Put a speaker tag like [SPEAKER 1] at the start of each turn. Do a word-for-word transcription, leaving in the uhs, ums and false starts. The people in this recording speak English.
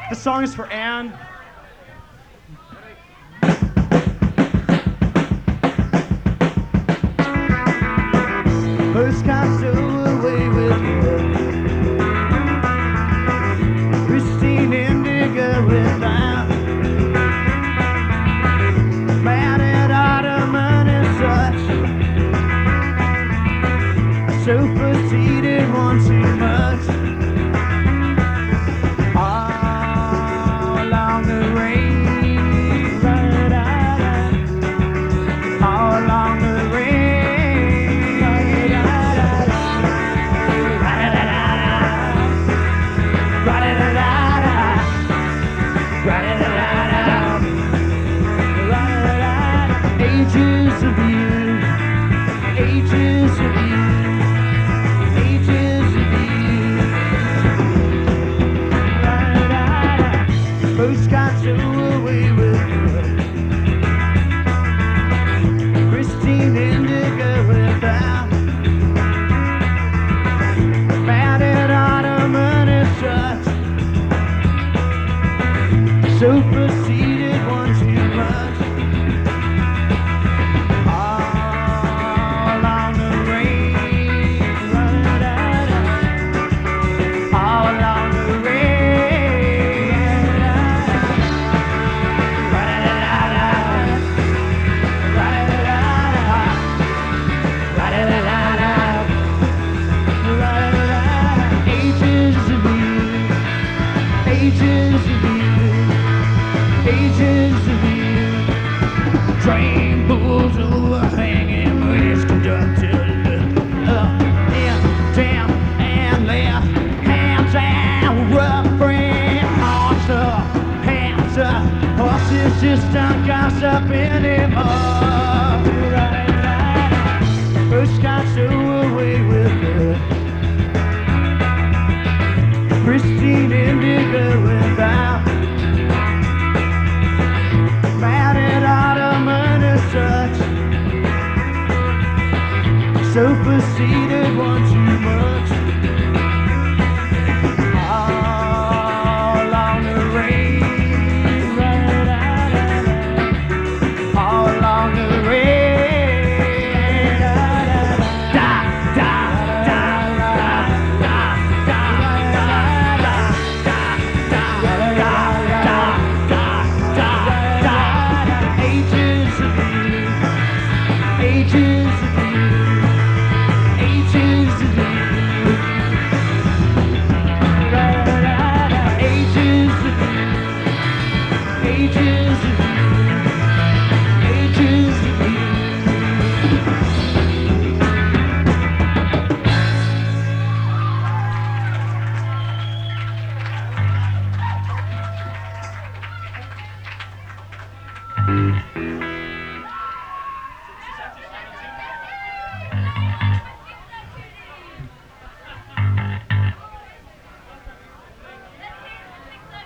[SPEAKER 1] This song is for Anne.
[SPEAKER 2] First got so away with you, Christine Indigo without mad at Ottoman and such, superseded one too much. All along the range, all along the range, ages of you, ages of you, ages of you. First got so away with Christine Indigo without mad at Ottoman and such, superseded one too much. All along the range, all along the range, ages of you, ages of you, ages of you. Train pulls overhanging race conductor, up and down and left, hands out, rough frame, arms up, hands up, horses just don't gossip anymore. First got so away with her, Christine Indigo without mad at Ottoman and such, superseded one too much.